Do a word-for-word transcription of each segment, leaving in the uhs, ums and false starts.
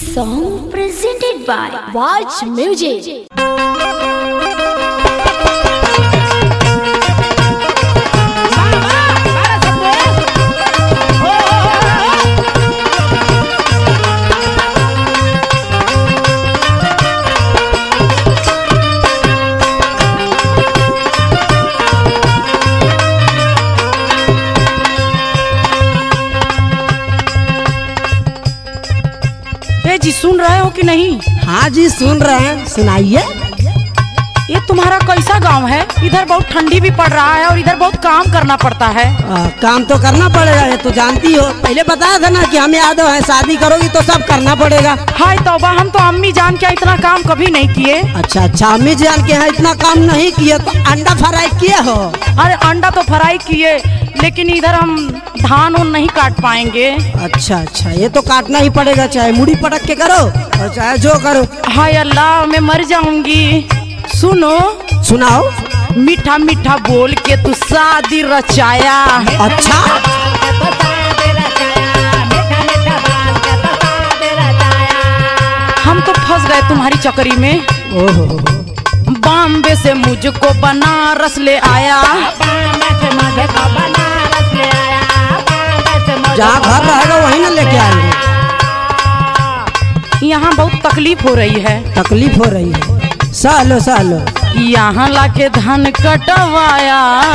song presented by Watch Music. जी सुन रहे हो कि नहीं? हाँ जी सुन रहे हैं, सुनाइए। ये तुम्हारा कैसा गांव है? इधर बहुत ठंडी भी पड़ रहा है और इधर बहुत काम करना पड़ता है। आ, काम तो करना पड़ेगा, ये तो जानती हो। पहले बताया था ना कि हम यादव हैं, शादी करोगी तो सब करना पड़ेगा। हाय तौबा, हम तो अम्मी जान के इतना काम कभी नहीं किए। अच्छा अच्छा, अम्मी जान के यहाँ इतना काम नहीं किए तो अंडा फ्राई किए हो? अरे अंडा तो फ्राई किए, लेकिन इधर हम धान उन नहीं काट पाएंगे। अच्छा अच्छा, ये तो काटना ही पड़ेगा, चाहे मुड़ी पटक के करो और चाहे जो करो। हाय अल्लाह, मैं मर जाऊंगी। सुनो, सुनाओ। मीठा मीठा बोल के तू शादी रचाया। अच्छा, हम तो फंस गए तुम्हारी चक्करी में। ओहो, बॉम्बे से मुझको बनारस ले आया। जहाँ घर रहेगा वहीं ना लेके आएंगे। यहाँ बहुत तकलीफ हो रही है। तकलीफ हो रही है, सहलो सहलो। यहाँ लाके धन कटवाया।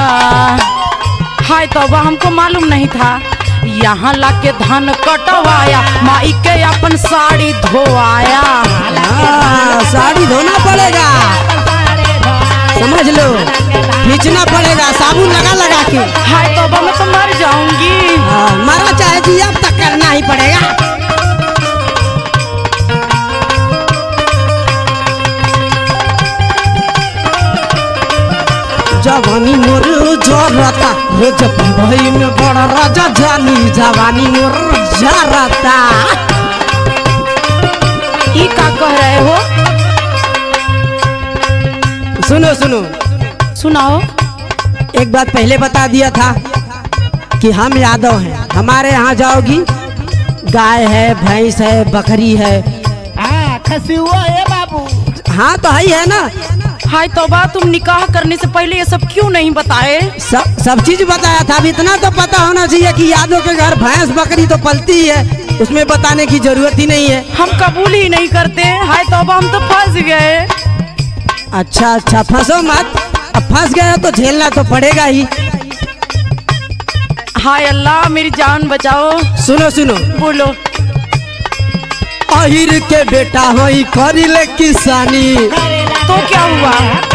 हाय तौबा, हमको मालूम नहीं था। यहाँ लाके धन कटवाया, माई के अपन साड़ी धोआया। हाँ, साड़ी धोना पड़ेगा, समझ लो, खींचना पड़ेगा साबुन लगा लगा के। हाय तौबा, मैं तो मर जाऊंगी। हाँ, मरा चाहे जी, अब तक करना ही पड़ेगा। जवानी मोर जरता, रोज भाई में बड़ा राजा जानी, जवानी मोर जरता। ये क्या कह रहे हो? सुनो सुनो, सुनाओ। एक बात पहले बता दिया था कि हम यादव हैं। हमारे यहाँ जाओगी, गाय है, भैंस है, बकरी है। हाँ, खसिया है बाबू। हाँ तो ही है ना। हाय तौबा, तुम निकाह करने से पहले ये सब क्यों नहीं बताए? सब सब चीज बताया था। अब इतना तो पता होना चाहिए कि यादव के घर भैंस बकरी तो पलती ही है, उसमें बताने की जरूरत ही नहीं है। हम कबूल ही नहीं करते। हाय तौबा, हम तो फंस गए। अच्छा अच्छा, फंसो मत। अब फंस गया तो झेलना तो पड़ेगा ही। हाय अल्लाह, मेरी जान बचाओ। सुनो सुनो, बोलो। अहिर के बेटा होई करिले किसानी। तो क्या हुआ?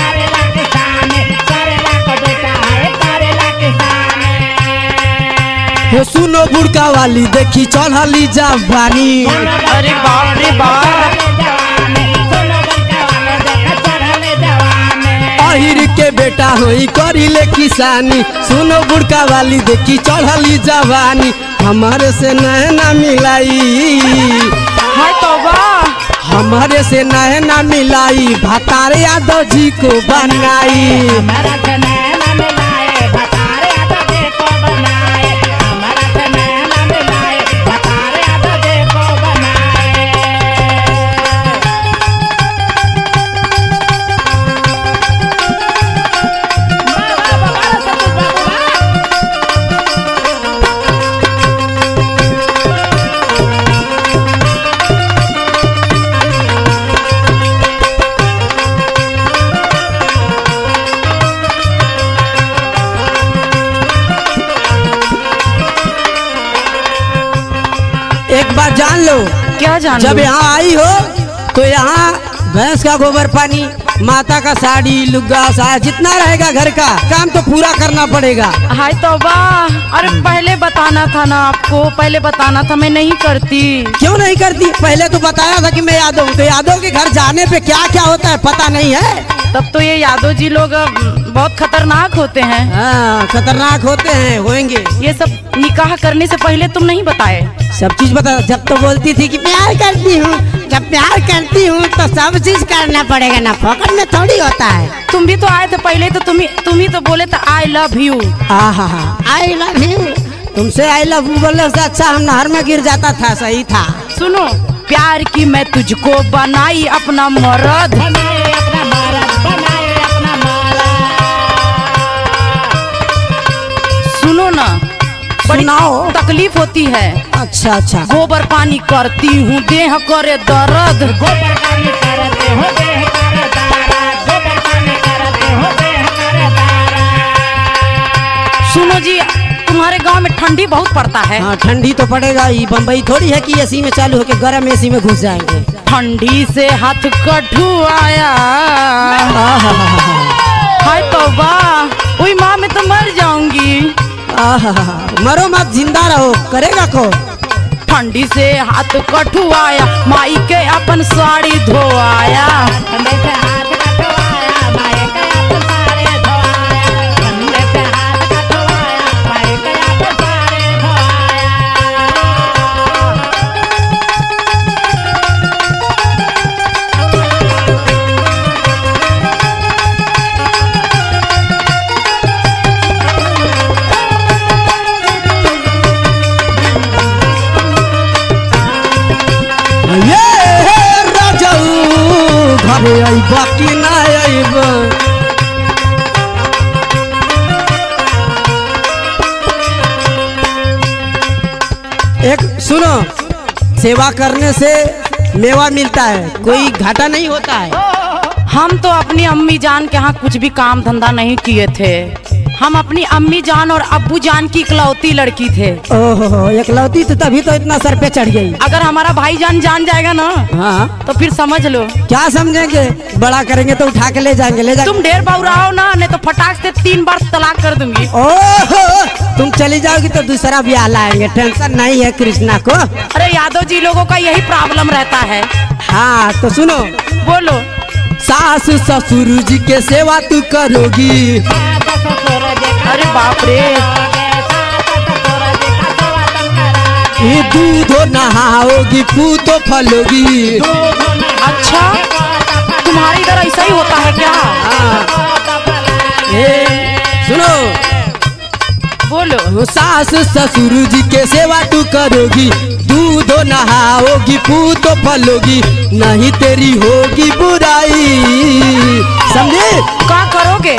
हो सुनो, बुड़का वाली देखी चढ़ली जवानी। अरे बाप रे बाप। अहिर के बेटा होई करिले किसानी, सुनो बुड़का वाली देखी चढ़ली जवानी। हमारे से नैना मिलाई, हाय तौबा, हमारे से नैना मिलाई, भतारे यादव जी को बनाई। एक बात जान लो, क्या जान जब लो? यहाँ आई हो तो यहाँ भैंस का गोबर पानी, माता का साड़ी लुग्गा साया, जितना रहेगा घर का काम तो पूरा करना पड़ेगा। हाय तौबा, अरे पहले बताना था ना आपको, पहले बताना था, मैं नहीं करती। क्यों नहीं करती? पहले तो बताया था कि मैं यादव हूँ, तो यादव के घर जाने पे क्या क्या होता है पता नहीं है। तब तो ये यादव जी लोग बहुत खतरनाक होते हैं। हाँ, खतरनाक होते हैं, होंगे। ये सब निकाह करने से पहले तुम नहीं बताए? सब चीज बता। जब तो बोलती थी कि प्यार करती हूँ, जब प्यार करती हूँ तो सब चीज करना पड़ेगा ना, फोकट में थोड़ी होता है। तुम भी तो आए थे पहले, तो तुम ही तुम ही तो बोले थे आई लव यू। हाँ हाँ हाँ, आई लव यू। तुमसे आई लव यू बोलने से अच्छा हम नहर में गिर जाता था। सही था। सुनो, प्यार की मैं तुझको बनाई अपना मर्द। बनाए अपना महाराज, बनाए अपना महाराज। सुनो ना, बड़ी सुनाओ। तकलीफ होती है। अच्छा अच्छा। गोबर पानी करती हूँ देह करे दर्द। गोबर पानी करते हो देह करे दारा, गोबर पानी करते हो देह करे दारा। सुनो जी, तुम्हारे गांव में ठंडी बहुत पड़ता है। हाँ ठंडी तो पड़ेगा ही, बम्बई थोड़ी है कि एसी में चालू होके गर्म एसी में घुस जाएंगे। ठंडी से हाथ कठुआया, हाय तौबा, ओई माँ मैं तो मर जाऊंगी। आहा, मरो मत जिंदा रहो, करेगा को। ठंडी से हाथ कठुआया, माई के अपन साड़ी धोआया। ठंडे से हाथ कटवाया, माए के अपन सारे धोआया। ठंडे से हाथ कटवाया, माए के अपन सारे धोआया। ये राजाऊ घरे आइब कि ना आइब। एक सुनो, सेवा करने से मेवा मिलता है, कोई घाटा नहीं होता है। हम तो अपनी अम्मी जान के यहाँ कुछ भी काम धंधा नहीं किए थे। हम अपनी अम्मी जान और अब्बू जान की इकलौती लड़की थे। ओहो, एकलौती तो तभी तो इतना सर पे चढ़ गई। अगर हमारा भाईजान जान जाएगा ना, हाँ तो फिर समझ लो। क्या समझेंगे, बड़ा करेंगे तो उठा के ले जाएंगे, ले जाएंगे। तुम ढेर बहुराओ ना, नहीं तो फटाक से तीन बार तलाक कर दूंगी। ओहो, तुम चली जाओगी तो दूसरा ब्याह लाएंगे, टेंशन नहीं है कृष्णा को। अरे यादव जी लोगों का यही प्रॉब्लम रहता है। हाँ तो सुनो, बोलो। सास ससुर जी के सेवा तू करोगी, अरे बाप रे, ये दूधो नहाओगी, पूतो फलोगी। अच्छा तुम्हारे इधर ऐसा ही होता है क्या? ए, सुनो, बोलो। सास ससुर जी के सेवा तू करोगी, दूधो नहाओगी, पूतो फलोगी, नहीं तेरी होगी बुराई। समझे? क्या करोगे?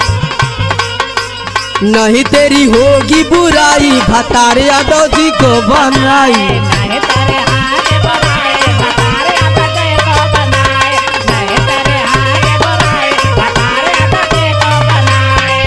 नहीं तेरी होगी बुराई, भतार यादव जी को बनाई। नहीं तेरे हाथ बनाए, भतारे अपने को बनाए। नहीं तेरे हाथ बनाए, भतारे अपने को बनाए।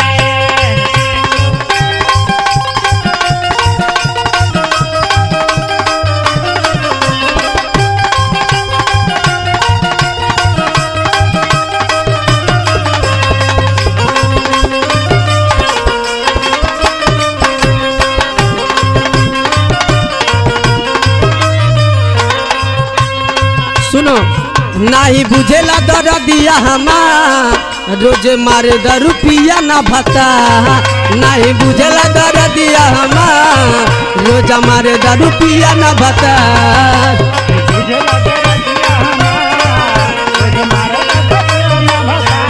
सुनो, नहीं बुझेला दर्दिया हमार, रोज मारे दारू पिया ना भता। नहीं बुझेला दर्दिया हमार, रोज मारे दारू पिया ना भता। तुझे लगे रतिया हमार, तुझे मारे रतिया न भगा।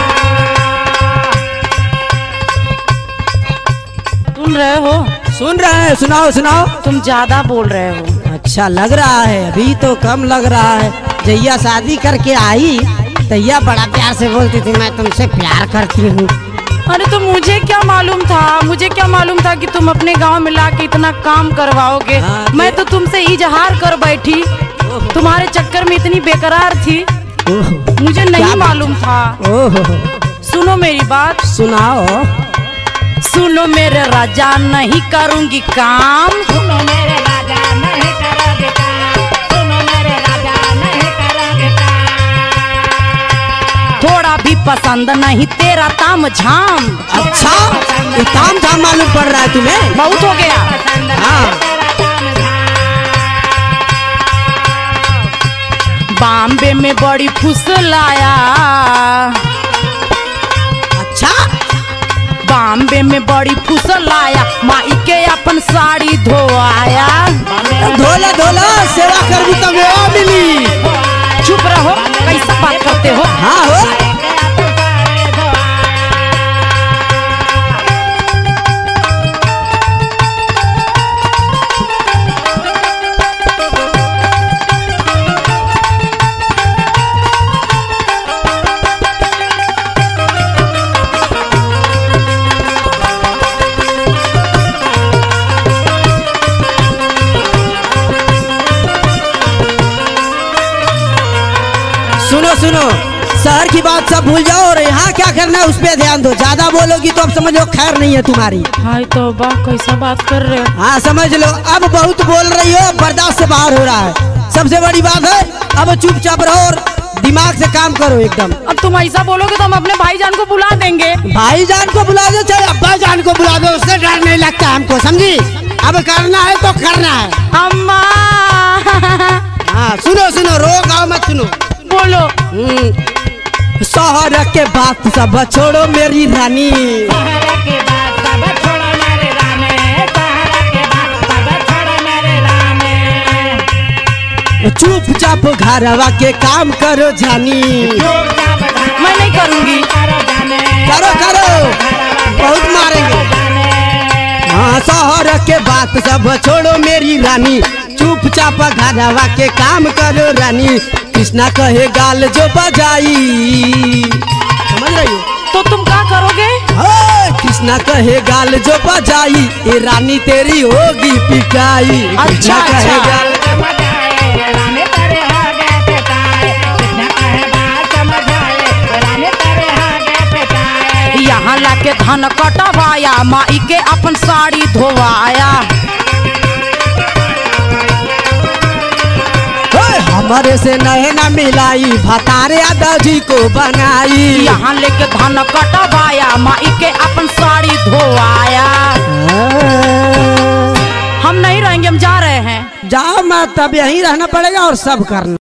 सुन रहे हो? सुन रहे हैं, सुनाओ सुनाओ। तुम ज्यादा बोल रहे हो। अच्छा लग रहा है, अभी तो कम लग रहा है। जैया शादी करके आई तैया बड़ा प्यार से बोलती थी, मैं तुमसे प्यार करती हूँ। अरे तो मुझे क्या मालूम था, मुझे क्या मालूम था कि तुम अपने गांव में लाके इतना काम करवाओगे। हाँ, मैं तो तुमसे इजहार कर बैठी, तुम्हारे चक्कर में इतनी बेकरार थी, ओहो, मुझे नहीं क्या मालूम था। ओहो, सुनो मेरी बात, सुनाओ। सुनो मेरे राजा नहीं करूंगी काम। सुनो मेरे राजा नहीं करोगे काम, सुनो मेरे राजा नहीं करोगे काम। थोड़ा भी पसंद नहीं तेरा ताम झाम। अच्छा, ये काम झाम मालूम पड़ रहा है तुम्हें? बहुत हो गया। पसंद हाँ। नहीं तेरा काम झाम। बॉम्बे में बड़ी फुसलाया, अच्छा, बॉम्बे में बड़ी फुसलाया, माई के अपन साड़ी धोआया। धोला धोला सेवा करबी तो मेवा मिली। चुप रहो, कैसा बात करते हो? हाँ हो, सुनो, शहर की बात सब भूल जाओ और यहाँ क्या करना है उस पे ध्यान दो। ज्यादा बोलोगी तो अब समझ लो खैर नहीं है तुम्हारी। हाय तो बा कैसा बात कर रहे हो? हाँ समझ लो, अब बहुत बोल रही हो, बर्दाश्त से बाहर हो रहा है। सबसे बड़ी बात है अब चुपचाप रहो और दिमाग से काम करो एकदम। अब तुम ऐसा बोलोगे तो हम अपने भाईजान को बुला देंगे। भाईजान को बुला दो चाहे अब्बा जान को बुला दो, उससे डर नहीं लगता हमको, समझी? अब करना है तो करना है। अम्मा हाँ सुनो सुनो, रो गाओ मत, सुनो। बोलो। हम्म, शहर के बात सब छोड़ो मेरी रानी, सहारा के बाद सब छोड़ो मेरे राने, सहारा के बाद सब छोड़ो मेरे राने। चुपचाप घरवा के काम करो जानी। चुपचाप घर मैं नहीं करूंगी। करो जाने, करो करो, बहुत मारेंगे। जाने। हाँ शहर के बात सब छोड़ो मेरी रानी, चुपचाप घरवा के काम करो रानी। कृष्णा कहे गाल जो बजाई, समझ रही हो? तो तुम क्या करोगे? हाँ, कृष्णा कहे गाल जो बजाई, ये रानी तेरी होगी पिटाई। कृष्णा अच्छा, कहे अच्छा। गाल समझ आए, रानी तेरे हो गए पिटाए, कृष्णा कहे बात समझ आए, रानी तेरे हो गए पिटाए। यहाँ लाके धन कटवाया, माई के अपन साड़ी धोवाया। हमारे से नैना मिलाई, भतारे दादी को बनाई। यहाँ लेके धन कटवाया, माई के अपन साड़ी धोवाया। हम नहीं रहेंगे, हम जा रहे हैं। जाओ, मैं तब यहीं रहना पड़ेगा और सब करना।